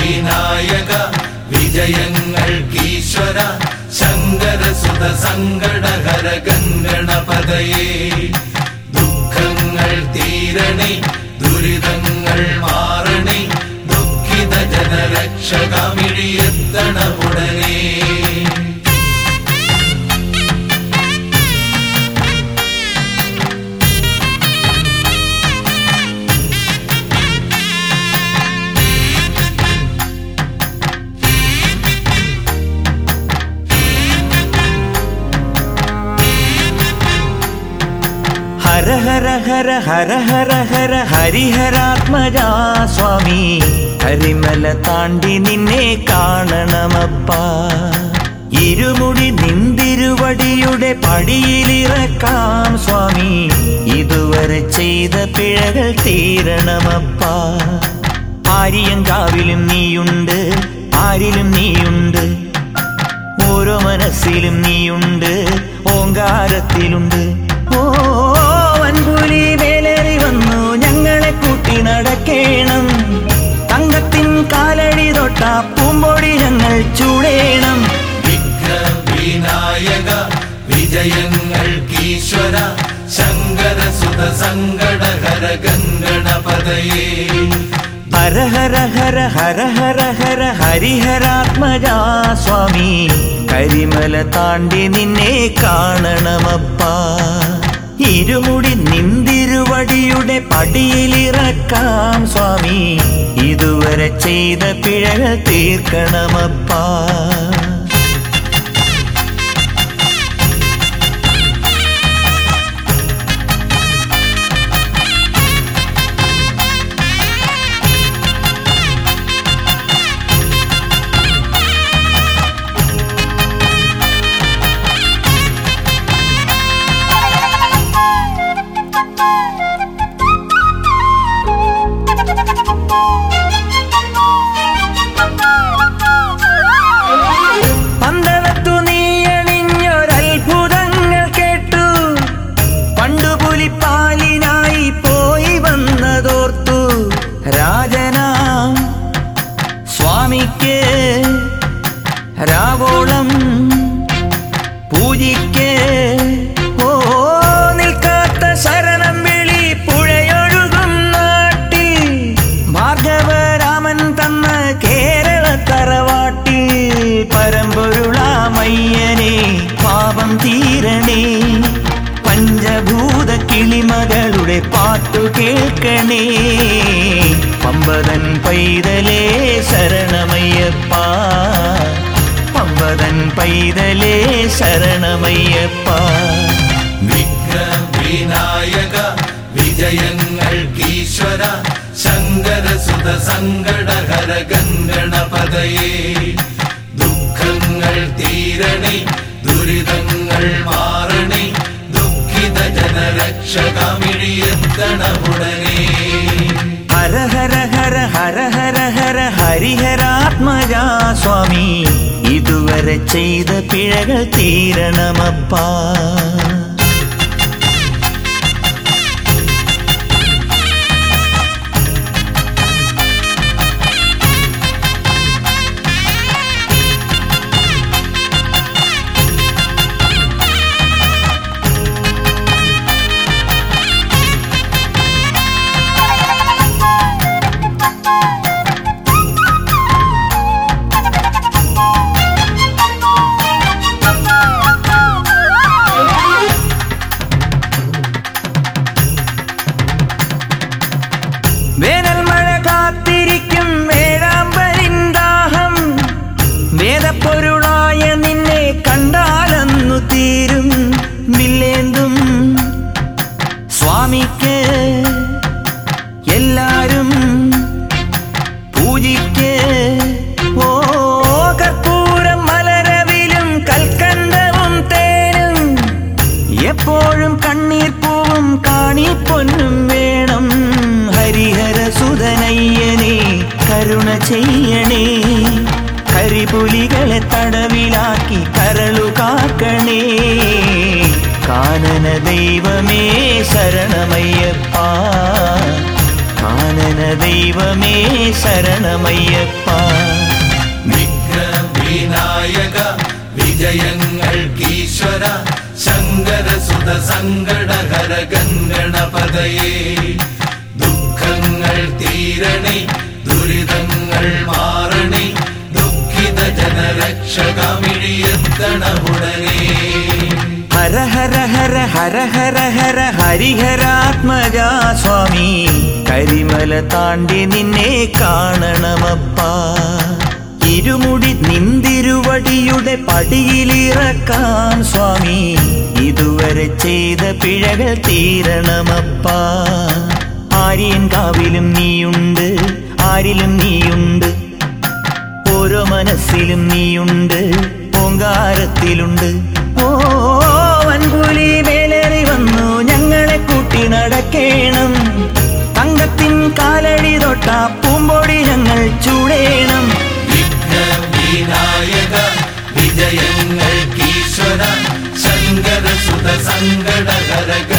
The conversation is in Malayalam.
വിനായക വിജയങ്ങൾക്കീശ്വര ശങ്കരസുത സങ്കടഹര ഗംഗണപതയേ ദുഃഖങ്ങൾ തീരണേ ദുരിതങ്ങൾ മാറണേ ദുഃഖിത ജനരക്ഷകമിഴിയെത്തണ ഉടനെ ഹര ഹര ഹര ഹര ഹര ഹര ഹരിഹരാത്മജാ സ്വാമി കരിമല താണ്ടി നിന്നെ കാണണമപ്പാ ഇരുമുടി നിന്തിരുവടിയുടെ പടിയിലിറക്കാം സ്വാമി ഇതുവരെ ചെയ്ത പിഴകൾ തീരണമപ്പാ ആര്യങ്കാവിലും നീയുണ്ട് ആരിലും നീയുണ്ട് ഓരോ മനസ്സിലും നീയുണ്ട് ഓങ്കാരത്തിലുണ്ട് ഓ വൻപുലി വേലേറി വന്നു ഞങ്ങളെ കൂട്ടി നടക്കേണം തങ്കത്തിൻ കാലടി തൊട്ട പൂമ്പൊടി ഞങ്ങൾ ചൂടേണം വിനായക വിജയങ്ങൾക്കീശ്വര ശങ്കരസുത സങ്കടഹര ഗംഗണപതയേ ഹര ഹര ഹര ഹര ഹര ഹര ഹരിഹരാത്മജാ സ്വാമി കരിമല താണ്ടി നിന്നെ കാണണമപ്പാ ഇരുമുടി നിന്തിരുവടിയുടെ പടിയിലിറക്കാം സ്വാമി ഇതുവരെ ചെയ്ത പിഴകൾ തീർക്കണമപ്പാ സ്വാമിക്ക് രാവോളം പൂജിക്ക് ഓ നിൽക്കാത്ത ശരണം വിളി പുഴയൊഴുകും നാട്ടിൽ ഭാർഗവരാമൻ തന്ന കേരള തറവാട്ടിൽ പരമ്പൊരുളാമയ്യനെ പാപം തീരണേ പഞ്ചഭൂത കിളിമകളുടെ പാട്ടു കേൾക്കണേ പമ്പതൻ പൈതലേ ശരണമയ്യപ്പ പമ്പതൻ പൈതലേ ശരണമയ്യപ്പ വിനായക വിജയങ്ങൾക്കീശ്വര ശങ്കരസുത സങ്കടഹര ഗംഗണപതയേ ദുഃഖങ്ങൾ തീരണേ ദുരിതങ്ങൾ മാറണേ ദുഃഖിത ജനരക്ഷകമിഴിയെത്തണ ഉടനെ ഹര ഹര ഹര ഹര ഹര ഹര ഹരിഹരാത്മജാ സ്വാമി ഇതുവരെ ചെയ്ത പിഴകൾ തീരണമപ്പാ വേനൽ മഴ കാത്തിരിക്കും വേഴാമ്പരിന്ദാഹം വേദപ്പൊരുളായ നിന്നെ കണ്ടാലന്നു തീരും വില്ലേന്തും സ്വാമിക്ക് എല്ലാരും പൂജിക്ക് ഓ കർപ്പൂരം മലരവിലും കൽക്കണ്ടവും തേനും എപ്പോഴും കണ്ണീർ പൂവും കാണിപ്പൊന്നും വേണം ഹരിഹരസുതനയ്യനെ കരുണ ചെയ്യണേ കരിപുലികളെ തടവിലാക്കി കരളു കാക്കണേ കാനന ദൈവമേ ശരണമയ്യപ്പ കാനന ദൈവമേ ശരണമയ്യപ്പ. വിഘ്നവിനായക വിജയങ്ങൾക്കീശ്വര ശങ്കരസുത സങ്കടഹര ഗംഗണപതയേ ദുഃഖങ്ങൾ തീരണേ ദുരിതങ്ങൾ മാറണേ ദുഃഖിത ജനരക്ഷകമിഴിയെത്തണമുടനേ. ഹര ഹര ഹര ഹര ഹര ഹര ഹരിഹരാത്മജ സ്വാമി കരിമല താണ്ടി നിന്നെ കാണണമപ്പ. ഇരുമുടി നിന്തിരുവടിയുടെ പടിയിലിറക്കാൻ സ്വാമി ഇതുവരെ ചെയ്ത പിഴകൾ തീരണമപ്പ. ആര്യൻ കാവിലും നീയുണ്ട്, ആരിലും നീയുണ്ട്, ഓരോ മനസ്സിലും നീയുണ്ട്, ഓങ്കാരത്തിലുണ്ട്. ഓ വൻപുലി മേലേറി വന്നു ഞങ്ങളെ കൂട്ടി നടക്കേണം. തങ്കത്തിൻ കാലടി തൊട്ട പൂമ്പൊടി ഞങ്ങൾ ചൂടേണം. വിഘ്നവിനായക വിജയങ്ങൾക്കീശ്വര ശങ്കരസുത സങ്കടഹര